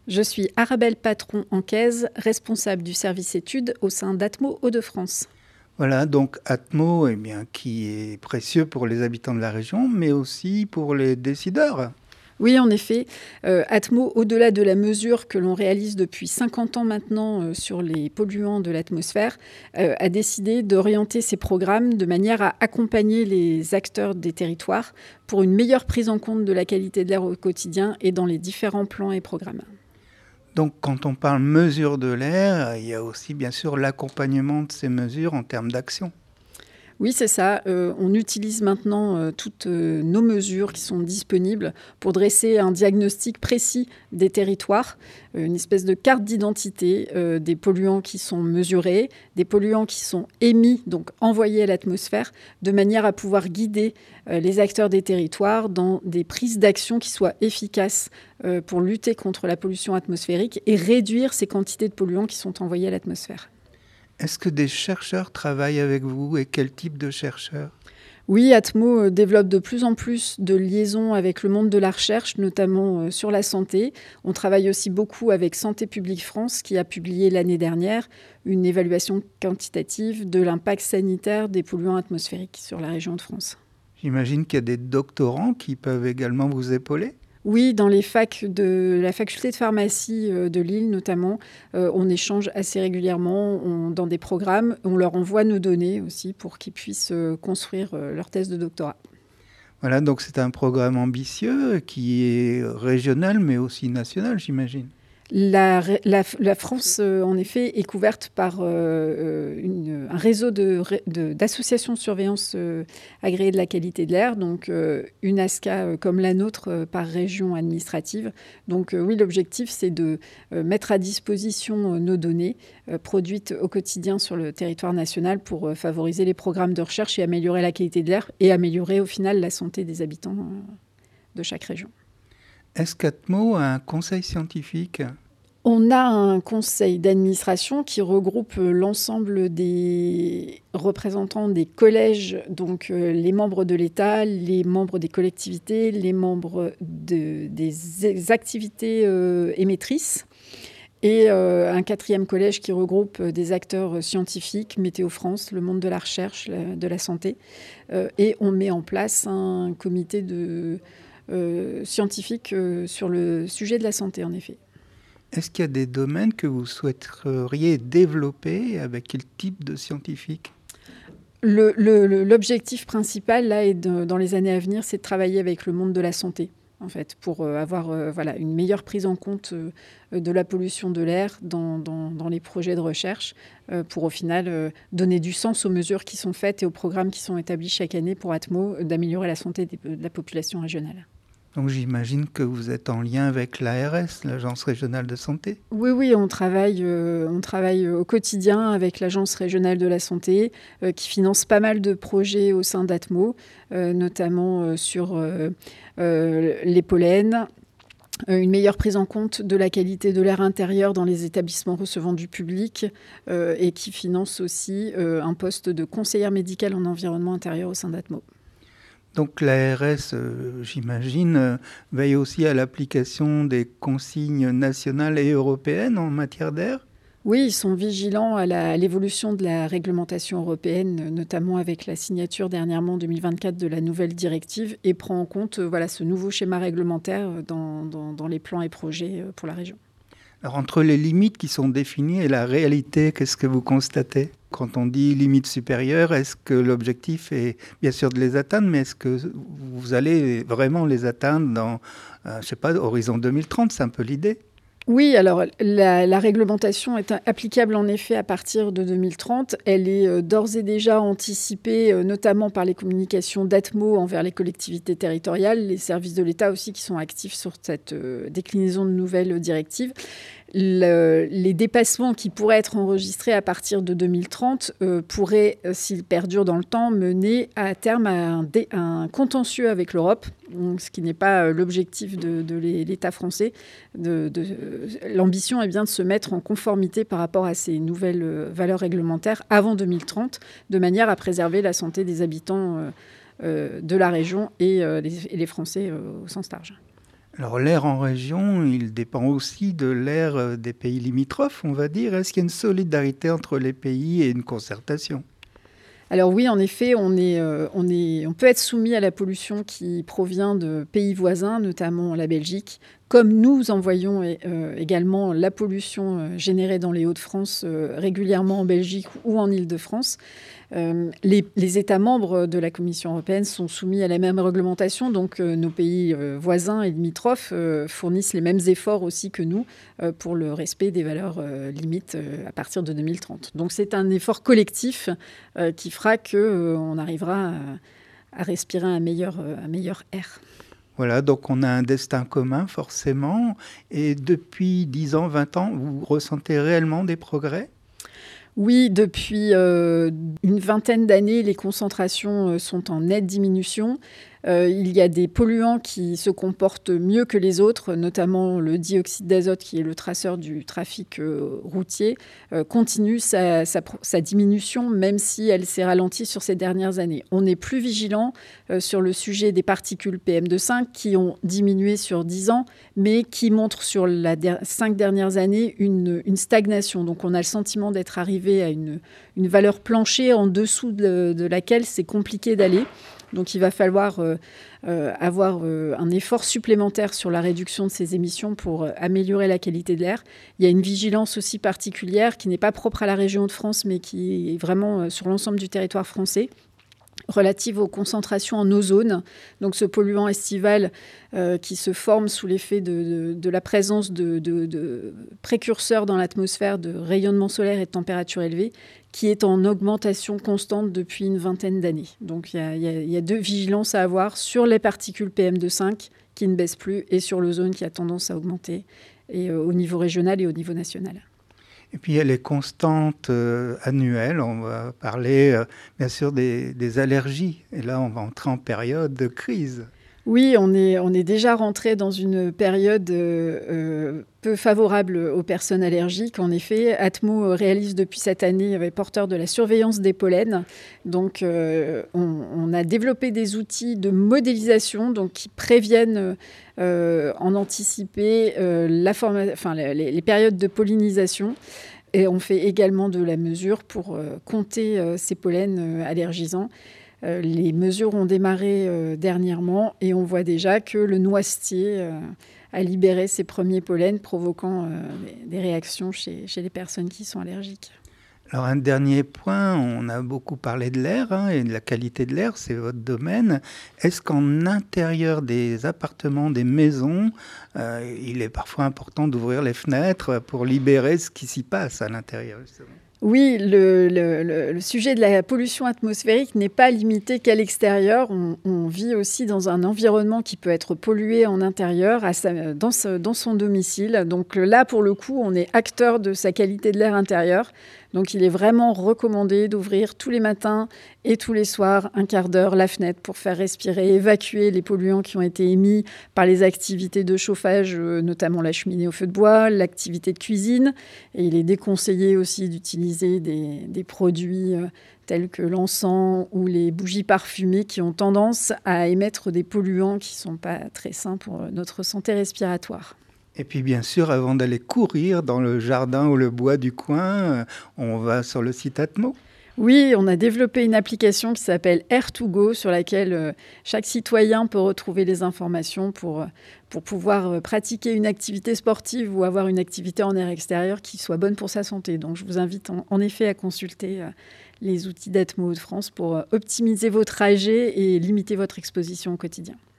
Je suis Arabelle Patron-Ancaise, responsable du service études au sein d'Atmo Hauts-de-France. Voilà, donc Atmo, qui est précieux pour les habitants de la région, mais aussi pour les décideurs. Oui, en effet, Atmo, au-delà de la mesure que l'on réalise depuis 50 ans maintenant sur les polluants de l'atmosphère, a décidé d'orienter ses programmes de manière à accompagner les acteurs des territoires pour une meilleure prise en compte de la qualité de l'air au quotidien et dans les différents plans et programmes. Donc quand on parle mesure de l'air, il y a aussi bien sûr l'accompagnement de ces mesures en termes d'action. Oui, c'est ça. On utilise maintenant toutes nos mesures qui sont disponibles pour dresser un diagnostic précis des territoires, une espèce de carte d'identité des polluants qui sont mesurés, des polluants qui sont émis, donc envoyés à l'atmosphère, de manière à pouvoir guider les acteurs des territoires dans des prises d'action qui soient efficaces pour lutter contre la pollution atmosphérique et réduire ces quantités de polluants qui sont envoyés à l'atmosphère. Est-ce que des chercheurs travaillent avec vous et quel type de chercheurs ? Oui, Atmo développe de plus en plus de liaisons avec le monde de la recherche, notamment sur la santé. On travaille aussi beaucoup avec Santé publique France, qui a publié l'année dernière une évaluation quantitative de l'impact sanitaire des polluants atmosphériques sur la région de France. J'imagine qu'il y a des doctorants qui peuvent également vous épauler ? Oui, dans les facs de la faculté de pharmacie de Lille notamment, on échange assez régulièrement dans des programmes. On leur envoie nos données aussi pour qu'ils puissent construire leur thèse de doctorat. Voilà, donc c'est un programme ambitieux qui est régional mais aussi national, j'imagine. La France, en effet, est couverte par un réseau d'associations de surveillance agréées de la qualité de l'air, donc une ASCA comme la nôtre par région administrative. Donc oui, l'objectif, c'est de mettre à disposition nos données produites au quotidien sur le territoire national pour favoriser les programmes de recherche et améliorer la qualité de l'air et améliorer au final la santé des habitants de chaque région. Est-ce qu'Atmo a un conseil scientifique ? On a un conseil d'administration qui regroupe l'ensemble des représentants des collèges, donc les membres de l'État, les membres des collectivités, les membres des activités émettrices, et un quatrième collège qui regroupe des acteurs scientifiques, Météo France, le monde de la recherche, de la santé. Et on met en place un comité scientifique sur le sujet de la santé, en effet. Est-ce qu'il y a des domaines que vous souhaiteriez développer avec quel type de scientifiques ? L'objectif principal, là, et dans les années à venir, c'est de travailler avec le monde de la santé, en fait, pour avoir une meilleure prise en compte de la pollution de l'air dans les projets de recherche, pour au final donner du sens aux mesures qui sont faites et aux programmes qui sont établis chaque année pour Atmo, d'améliorer la santé de la population régionale. Donc j'imagine que vous êtes en lien avec l'ARS, l'Agence régionale de santé. Oui, on travaille au quotidien avec l'Agence régionale de la santé qui finance pas mal de projets au sein d'Atmo, notamment sur les pollens, une meilleure prise en compte de la qualité de l'air intérieur dans les établissements recevant du public et qui finance aussi un poste de conseillère médicale en environnement intérieur au sein d'Atmo. Donc l'ARS, j'imagine, veille aussi à l'application des consignes nationales et européennes en matière d'air ? Oui, ils sont vigilants à l'évolution de la réglementation européenne, notamment avec la signature dernièrement en 2024 de la nouvelle directive, et prend en compte ce nouveau schéma réglementaire dans les plans et projets pour la région. Alors entre les limites qui sont définies et la réalité, qu'est-ce que vous constatez ? Quand on dit limite supérieure, est-ce que l'objectif est bien sûr de les atteindre, mais est-ce que vous allez vraiment les atteindre dans, horizon 2030, c'est un peu l'idée ? Oui, alors la réglementation est applicable en effet à partir de 2030. Elle est d'ores et déjà anticipée, notamment par les communications d'Atmo envers les collectivités territoriales, les services de l'État aussi qui sont actifs sur cette déclinaison de nouvelles directives. Les dépassements qui pourraient être enregistrés à partir de 2030 pourraient, s'ils perdurent dans le temps, mener à terme à un contentieux avec l'Europe, ce qui n'est pas l'objectif de l'État français. L'ambition est bien de se mettre en conformité par rapport à ces nouvelles valeurs réglementaires avant 2030, de manière à préserver la santé des habitants de la région et les Français au sens large. Alors l'air en région, il dépend aussi de l'air des pays limitrophes, on va dire. Est-ce qu'il y a une solidarité entre les pays et une concertation? Alors oui, en effet, on peut être soumis à la pollution qui provient de pays voisins, notamment la Belgique, comme nous envoyons également la pollution générée dans les Hauts-de-France régulièrement en Belgique ou en Île-de-France. Les États membres de la Commission européenne sont soumis à la même réglementation, donc nos pays voisins et limitrophes fournissent les mêmes efforts aussi que nous pour le respect des valeurs limites à partir de 2030. Donc c'est un effort collectif qui fera qu'on arrivera à respirer un meilleur air. Voilà, donc on a un destin commun forcément. Et depuis 10 ans, 20 ans, vous ressentez réellement des progrès? Oui, depuis une vingtaine d'années, les concentrations sont en nette diminution. Il y a des polluants qui se comportent mieux que les autres, notamment le dioxyde d'azote, qui est le traceur du trafic routier, continue sa diminution, même si elle s'est ralentie sur ces dernières années. On est plus vigilant sur le sujet des particules PM2,5 qui ont diminué sur 10 ans, mais qui montrent sur les 5 dernières années une stagnation. Donc on a le sentiment d'être arrivé à une valeur plancher en dessous de laquelle c'est compliqué d'aller. Donc il va falloir avoir un effort supplémentaire sur la réduction de ces émissions pour améliorer la qualité de l'air. Il y a une vigilance aussi particulière qui n'est pas propre à la région de France, mais qui est vraiment sur l'ensemble du territoire français, relative aux concentrations en ozone. Donc ce polluant estival qui se forme sous l'effet de la présence de précurseurs dans l'atmosphère de rayonnement solaire et de température élevée, qui est en augmentation constante depuis une vingtaine d'années. Donc il y a deux vigilances à avoir sur les particules PM2,5 qui ne baissent plus et sur l'ozone qui a tendance à augmenter et, au niveau régional et au niveau national. Et puis il y a les constantes annuelles. On va parler bien sûr des allergies. Et là, on va entrer en période de crise. Oui, on est déjà rentré dans une période peu favorable aux personnes allergiques. En effet, Atmo réalise depuis cette année porteur de la surveillance des pollens. Donc, on a développé des outils de modélisation donc, qui préviennent en anticiper les périodes de pollinisation. Et on fait également de la mesure pour compter ces pollens allergisants. Les mesures ont démarré dernièrement et on voit déjà que le noisetier a libéré ses premiers pollens, provoquant des réactions chez les personnes qui sont allergiques. Alors un dernier point, on a beaucoup parlé de l'air et de la qualité de l'air, c'est votre domaine. Est-ce qu'en intérieur des appartements, des maisons, il est parfois important d'ouvrir les fenêtres pour libérer ce qui s'y passe à l'intérieur, justement? Oui, le sujet de la pollution atmosphérique n'est pas limité qu'à l'extérieur. On vit aussi dans un environnement qui peut être pollué en intérieur, dans son domicile. Donc là, pour le coup, on est acteur de sa qualité de l'air intérieur. Donc il est vraiment recommandé d'ouvrir tous les matins et tous les soirs un quart d'heure la fenêtre pour faire respirer, évacuer les polluants qui ont été émis par les activités de chauffage, notamment la cheminée au feu de bois, l'activité de cuisine. Et il est déconseillé aussi d'utiliser des produits tels que l'encens ou les bougies parfumées qui ont tendance à émettre des polluants qui ne sont pas très sains pour notre santé respiratoire. Et puis bien sûr, avant d'aller courir dans le jardin ou le bois du coin, on va sur le site Atmo. Oui, on a développé une application qui s'appelle Air2Go sur laquelle chaque citoyen peut retrouver les informations pour pouvoir pratiquer une activité sportive ou avoir une activité en air extérieur qui soit bonne pour sa santé. Donc je vous invite en effet à consulter les outils d'Atmo de France pour optimiser vos trajets et limiter votre exposition au quotidien.